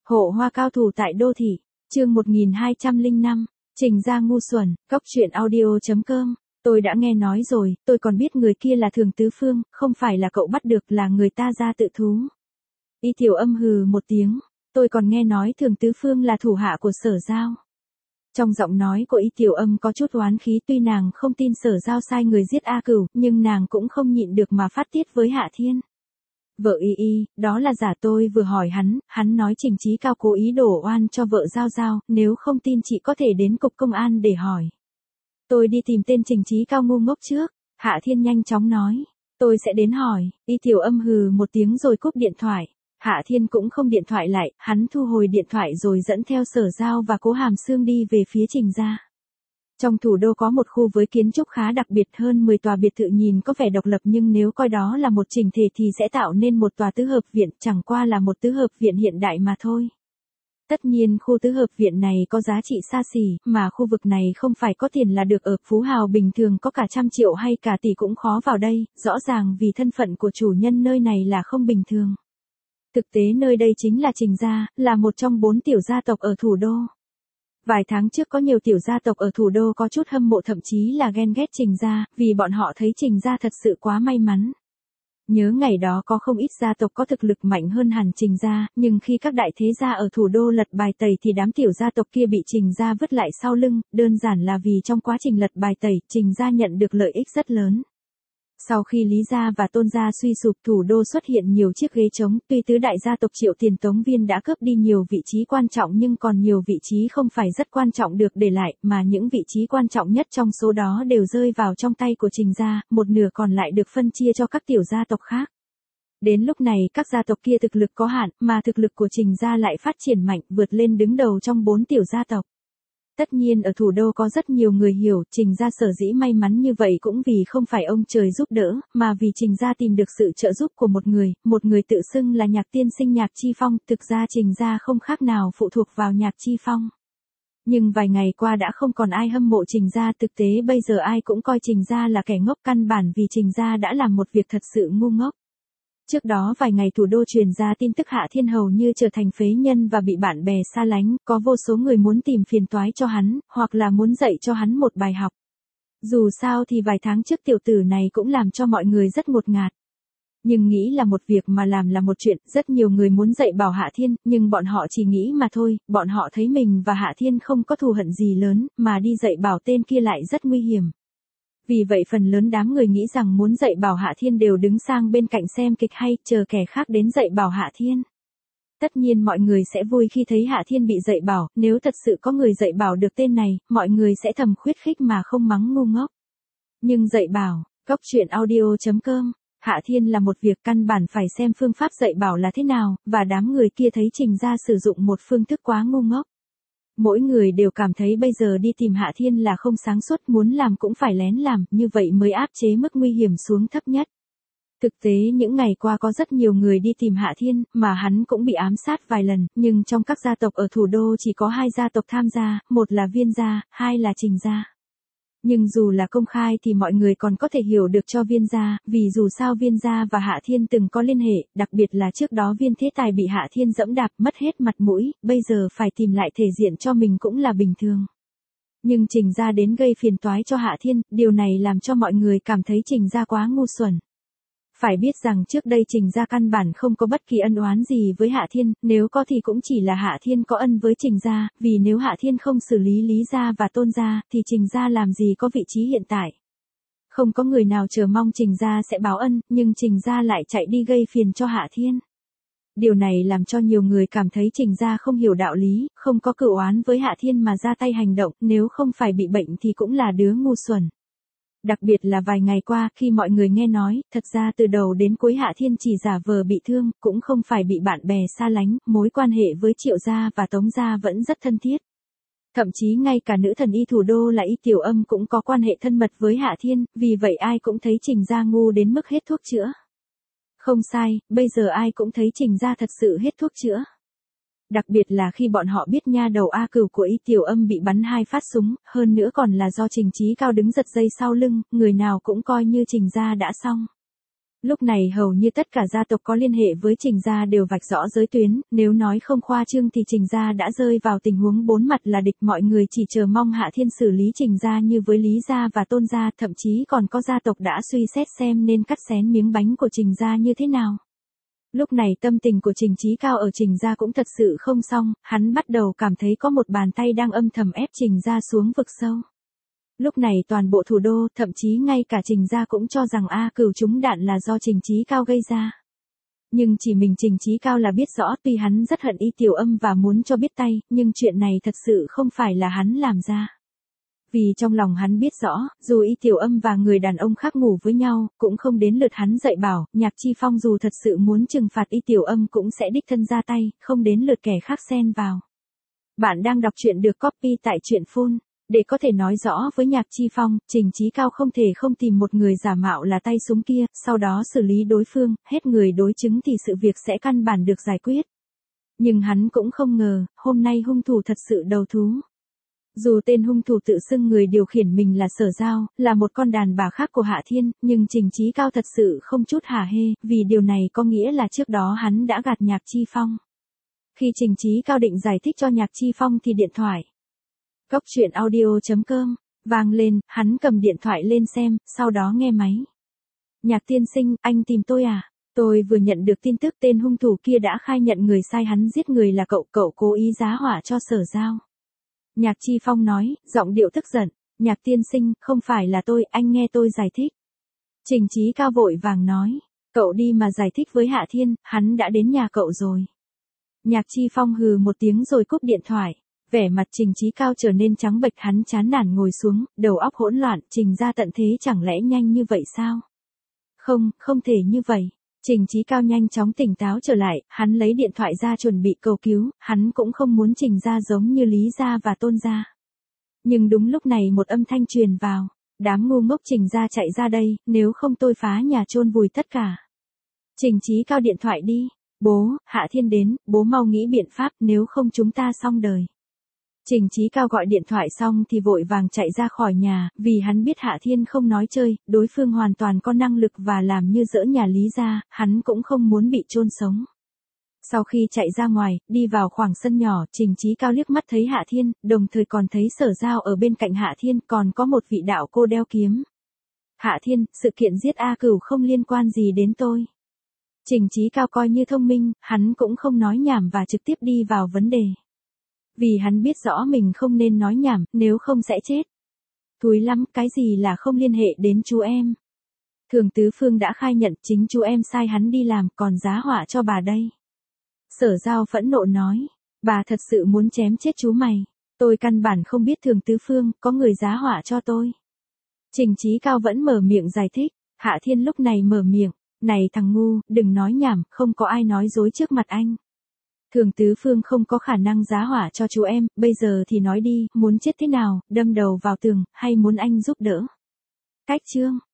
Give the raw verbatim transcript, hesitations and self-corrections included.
Hộ hoa cao thủ tại đô thị, chương một nghìn hai trăm lẻ năm, Trình Gia ngu xuẩn, cóc truyện audio chấm com. Tôi đã nghe nói rồi, tôi còn biết người kia là Thường Tứ Phương, không phải là cậu bắt được, là người ta ra tự thú. Y Tiểu Âm hừ một tiếng, tôi còn nghe nói Thường Tứ Phương là thủ hạ của Sở Giao. Trong giọng nói của Y Tiểu Âm có chút oán khí, tuy nàng không tin Sở Giao sai người giết A Cửu, nhưng nàng cũng không nhịn được mà phát tiết với Hạ Thiên. Vợ Y Y, đó là giả, tôi vừa hỏi hắn, hắn nói Trình Chí Cao cố ý đổ oan cho vợ Giao Giao, nếu không tin chị có thể đến cục công an để hỏi. Tôi đi tìm tên Trình Chí Cao ngu ngốc trước, Hạ Thiên nhanh chóng nói, tôi sẽ đến hỏi. Y Tiểu Âm hừ một tiếng rồi cúp điện thoại. Hạ Thiên cũng không điện thoại lại, hắn thu hồi điện thoại rồi dẫn theo Sở Giao và Cố Hàm Sương đi về phía Trình gia. Trong thủ đô có một khu với kiến trúc khá đặc biệt, hơn mười tòa biệt thự nhìn có vẻ độc lập nhưng nếu coi đó là một chỉnh thể thì sẽ tạo nên một tòa tứ hợp viện, chẳng qua là một tứ hợp viện hiện đại mà thôi. Tất nhiên khu tứ hợp viện này có giá trị xa xỉ, mà khu vực này không phải có tiền là được ở, phú hào bình thường có cả trăm triệu hay cả tỷ cũng khó vào đây, rõ ràng vì thân phận của chủ nhân nơi này là không bình thường. Thực tế nơi đây chính là Trình gia, là một trong bốn tiểu gia tộc ở thủ đô. Vài tháng trước có nhiều tiểu gia tộc ở thủ đô có chút hâm mộ, thậm chí là ghen ghét Trình gia, vì bọn họ thấy Trình gia thật sự quá may mắn. Nhớ ngày đó có không ít gia tộc có thực lực mạnh hơn hẳn Trình gia, nhưng khi các đại thế gia ở thủ đô lật bài tẩy thì đám tiểu gia tộc kia bị Trình gia vứt lại sau lưng, đơn giản là vì trong quá trình lật bài tẩy, Trình gia nhận được lợi ích rất lớn. Sau khi Lý gia và Tôn gia suy sụp, thủ đô xuất hiện nhiều chiếc ghế trống, tuy tứ đại gia tộc Triệu Tiền Tống Viên đã cướp đi nhiều vị trí quan trọng nhưng còn nhiều vị trí không phải rất quan trọng được để lại, mà những vị trí quan trọng nhất trong số đó đều rơi vào trong tay của Trình gia, một nửa còn lại được phân chia cho các tiểu gia tộc khác. Đến lúc này các gia tộc kia thực lực có hạn, mà thực lực của Trình gia lại phát triển mạnh, vượt lên đứng đầu trong bốn tiểu gia tộc. Tất nhiên ở thủ đô có rất nhiều người hiểu, Trình gia sở dĩ may mắn như vậy cũng vì không phải ông trời giúp đỡ, mà vì Trình gia tìm được sự trợ giúp của một người, một người tự xưng là Nhạc tiên sinh Nhạc Chi Phong, thực ra Trình gia không khác nào phụ thuộc vào Nhạc Chi Phong. Nhưng vài ngày qua đã không còn ai hâm mộ Trình gia, thực tế bây giờ ai cũng coi Trình gia là kẻ ngốc, căn bản vì Trình gia đã làm một việc thật sự ngu ngốc. Trước đó vài ngày thủ đô truyền ra tin tức Hạ Thiên hầu như trở thành phế nhân và bị bạn bè xa lánh, có vô số người muốn tìm phiền toái cho hắn, hoặc là muốn dạy cho hắn một bài học. Dù sao thì vài tháng trước tiểu tử này cũng làm cho mọi người rất ngột ngạt. Nhưng nghĩ là một việc mà làm là một chuyện, rất nhiều người muốn dạy bảo Hạ Thiên, nhưng bọn họ chỉ nghĩ mà thôi, bọn họ thấy mình và Hạ Thiên không có thù hận gì lớn, mà đi dạy bảo tên kia lại rất nguy hiểm. Vì vậy phần lớn đám người nghĩ rằng muốn dạy bảo Hạ Thiên đều đứng sang bên cạnh xem kịch hay, chờ kẻ khác đến dạy bảo Hạ Thiên. Tất nhiên mọi người sẽ vui khi thấy Hạ Thiên bị dạy bảo, nếu thật sự có người dạy bảo được tên này, mọi người sẽ thầm khuyết khích mà không mắng ngu ngốc. Nhưng dạy bảo, cóc truyện audio chấm com, Hạ Thiên là một việc căn bản phải xem phương pháp dạy bảo là thế nào, và đám người kia thấy Trình gia sử dụng một phương thức quá ngu ngốc. Mỗi người đều cảm thấy bây giờ đi tìm Hạ Thiên là không sáng suốt, muốn làm cũng phải lén làm, như vậy mới áp chế mức nguy hiểm xuống thấp nhất. Thực tế những ngày qua có rất nhiều người đi tìm Hạ Thiên, mà hắn cũng bị ám sát vài lần, nhưng trong các gia tộc ở thủ đô chỉ có hai gia tộc tham gia, một là Viên gia, hai là Trình gia. Nhưng dù là công khai thì mọi người còn có thể hiểu được cho Viên gia, vì dù sao Viên gia và Hạ Thiên từng có liên hệ, đặc biệt là trước đó Viên Thế Tài bị Hạ Thiên dẫm đạp mất hết mặt mũi, bây giờ phải tìm lại thể diện cho mình cũng là bình thường. Nhưng Trình gia đến gây phiền toái cho Hạ Thiên, điều này làm cho mọi người cảm thấy Trình gia quá ngu xuẩn. Phải biết rằng trước đây Trình gia căn bản không có bất kỳ ân oán gì với Hạ Thiên, nếu có thì cũng chỉ là Hạ Thiên có ân với Trình gia, vì nếu Hạ Thiên không xử lý Lý gia và Tôn gia, thì Trình gia làm gì có vị trí hiện tại. Không có người nào chờ mong Trình gia sẽ báo ân, nhưng Trình gia lại chạy đi gây phiền cho Hạ Thiên. Điều này làm cho nhiều người cảm thấy Trình gia không hiểu đạo lý, không có cửu oán với Hạ Thiên mà ra tay hành động, nếu không phải bị bệnh thì cũng là đứa ngu xuẩn. Đặc biệt là vài ngày qua, khi mọi người nghe nói, thật ra từ đầu đến cuối Hạ Thiên chỉ giả vờ bị thương, cũng không phải bị bạn bè xa lánh, mối quan hệ với Triệu gia và Tống gia vẫn rất thân thiết. Thậm chí ngay cả nữ thần y thủ đô là Y Tiểu Âm cũng có quan hệ thân mật với Hạ Thiên, vì vậy ai cũng thấy Trình gia ngu đến mức hết thuốc chữa. Không sai, bây giờ ai cũng thấy Trình gia thật sự hết thuốc chữa. Đặc biệt là khi bọn họ biết nha đầu A Cửu của Y Tiểu Âm bị bắn hai phát súng, hơn nữa còn là do Trình Chí Cao đứng giật dây sau lưng, người nào cũng coi như Trình gia đã xong. Lúc này hầu như tất cả gia tộc có liên hệ với Trình gia đều vạch rõ giới tuyến, nếu nói không khoa trương thì Trình gia đã rơi vào tình huống bốn mặt là địch, mọi người chỉ chờ mong Hạ Thiên xử lý Trình gia như với Lý gia và Tôn gia, thậm chí còn có gia tộc đã suy xét xem nên cắt xén miếng bánh của Trình gia như thế nào. Lúc này tâm tình của Trình Chí Cao ở Trình gia cũng thật sự không xong, hắn bắt đầu cảm thấy có một bàn tay đang âm thầm ép Trình gia xuống vực sâu. Lúc này toàn bộ thủ đô, thậm chí ngay cả Trình gia cũng cho rằng A Cửu trúng đạn là do Trình Chí Cao gây ra. Nhưng chỉ mình Trình Chí Cao là biết rõ, tuy hắn rất hận Y Tiểu Âm và muốn cho biết tay, nhưng chuyện này thật sự không phải là hắn làm ra. Vì trong lòng hắn biết rõ, dù Y Tiểu Âm và người đàn ông khác ngủ với nhau, cũng không đến lượt hắn dạy bảo, Nhạc Chi Phong dù thật sự muốn trừng phạt Y Tiểu Âm cũng sẽ đích thân ra tay, không đến lượt kẻ khác xen vào. Bạn đang đọc truyện được copy tại truyện phun. Để có thể nói rõ với Nhạc Chi Phong, Trình Chí Cao không thể không tìm một người giả mạo là tay súng kia, sau đó xử lý đối phương, hết người đối chứng thì sự việc sẽ căn bản được giải quyết. Nhưng hắn cũng không ngờ, hôm nay hung thủ thật sự đầu thú. Dù tên hung thủ tự xưng người điều khiển mình là Sở Giao, là một con đàn bà khác của Hạ Thiên, nhưng Trình Chí Cao thật sự không chút hả hê, vì điều này có nghĩa là trước đó hắn đã gạt Nhạc Chi Phong. Khi Trình Chí Cao định giải thích cho Nhạc Chi Phong thì điện thoại Cốc truyện audio chấm com vang lên, hắn cầm điện thoại lên xem, sau đó nghe máy. Nhạc tiên sinh, anh tìm tôi à? Tôi vừa nhận được tin tức tên hung thủ kia đã khai nhận người sai hắn giết người là cậu, cậu cố ý giá họa cho Sở Giao. Nhạc Chi Phong nói, giọng điệu tức giận, Nhạc tiên sinh, không phải là tôi, anh nghe tôi giải thích. Trình Chí Cao vội vàng nói, cậu đi mà giải thích với Hạ Thiên, hắn đã đến nhà cậu rồi. Nhạc Chi Phong hừ một tiếng rồi cúp điện thoại. Vẻ mặt Trình Chí Cao trở nên trắng bệch, hắn chán nản ngồi xuống, đầu óc hỗn loạn, Trình ra tận thế chẳng lẽ nhanh như vậy sao? Không, không thể như vậy. Trình Chí Cao nhanh chóng tỉnh táo trở lại, hắn lấy điện thoại ra chuẩn bị cầu cứu, hắn cũng không muốn Trình ra giống như Lý gia và Tôn gia. Nhưng đúng lúc này một âm thanh truyền vào, đám ngu ngốc Trình ra chạy ra đây, nếu không tôi phá nhà chôn vùi tất cả. Trình Chí Cao điện thoại đi, bố, Hạ Thiên đến, bố mau nghĩ biện pháp, nếu không chúng ta xong đời. Trình Chí Cao gọi điện thoại xong thì vội vàng chạy ra khỏi nhà, vì hắn biết Hạ Thiên không nói chơi, đối phương hoàn toàn có năng lực và làm như dỡ nhà Lý gia, hắn cũng không muốn bị chôn sống. Sau khi chạy ra ngoài, đi vào khoảng sân nhỏ, Trình Chí Cao liếc mắt thấy Hạ Thiên, đồng thời còn thấy Sở Giao ở bên cạnh Hạ Thiên, còn có một vị đạo cô đeo kiếm. Hạ Thiên, sự kiện giết A Cửu không liên quan gì đến tôi. Trình Chí Cao coi như thông minh, hắn cũng không nói nhảm và trực tiếp đi vào vấn đề. Vì hắn biết rõ mình không nên nói nhảm, nếu không sẽ chết. Thúi lắm, cái gì là không liên hệ đến chú em. Thường Tứ Phương đã khai nhận chính chú em sai hắn đi làm, còn giá họa cho bà đây. Sở Giao phẫn nộ nói, bà thật sự muốn chém chết chú mày. Tôi căn bản không biết Thường Tứ Phương, có người giá họa cho tôi. Trình Chí Cao vẫn mở miệng giải thích, Hạ Thiên lúc này mở miệng, này thằng ngu, đừng nói nhảm, không có ai nói dối trước mặt anh. Thường Tứ Phương không có khả năng giá họa cho chú em, bây giờ thì nói đi, muốn chết thế nào, đâm đầu vào tường, hay muốn anh giúp đỡ? Cách chương